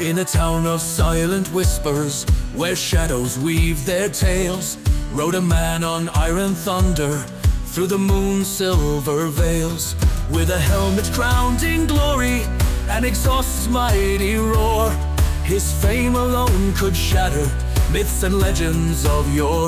In a town of silent whispers, where shadows weave their tales, rode a man on iron thunder through the moon's silver veils. With a helmet crowned in glory and exhaust's mighty roar, his fame alone could shatter myths and legends of yore.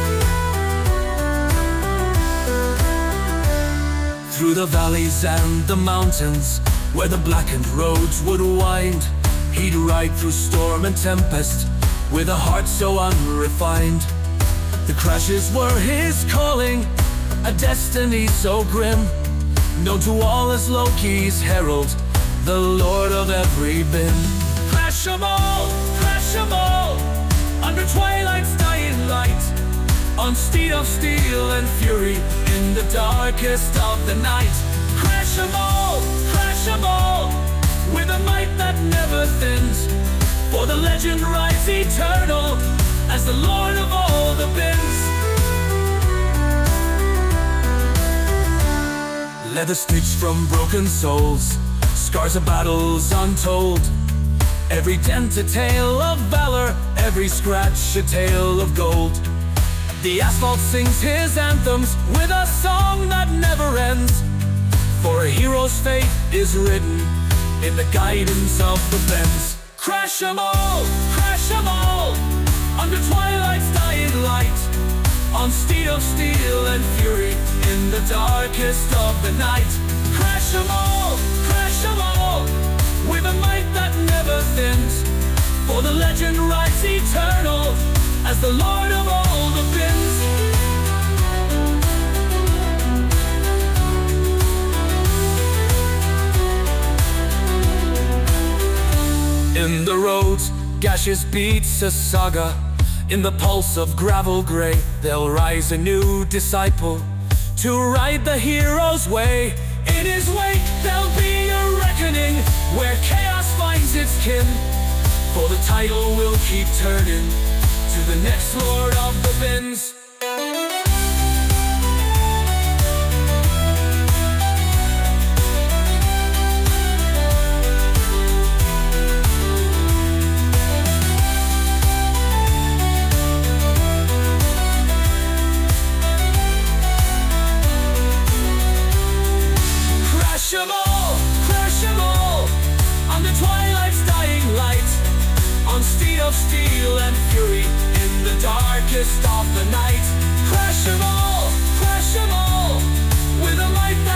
Through the valleys and the mountains, where the blackened roads would wind, he'd ride through storm and tempest with a heart so unrefined. The crashes were his calling, a destiny so grim, known to all as Loki's herald, the lord of every bin. Crash 'em all, under twilight's dying light, on steed of steel and fury, in the darkest of the night. Crash 'em all, with a might that never thins, for the legend rides eternal as the lord of all the bins. Leather stitched from broken souls, scars of battles untold, every dent a tale of valor, every scratch a tale of gold. The asphalt sings his anthems with a song that never ends, for a hero's fate is written in the guidance of the bends. Crash 'em all, under twilight's dying light, on steed of steel and fury, in the darkest of the night. Crash 'em all, with a might that never thins, for the legend rides eternal as the lord of all the bins. In the roads, gashes beats a saga. In the pulse of gravel gray, there'll rise a new disciple to ride the hero's way. In his wake, there'll be a reckoning where chaos finds its kin, for the title will keep turning to the next lord of the bins. Crash 'em all, under twilight's dying light, on steed of steel and fury, in the darkest of the night. Crash 'em all, with a might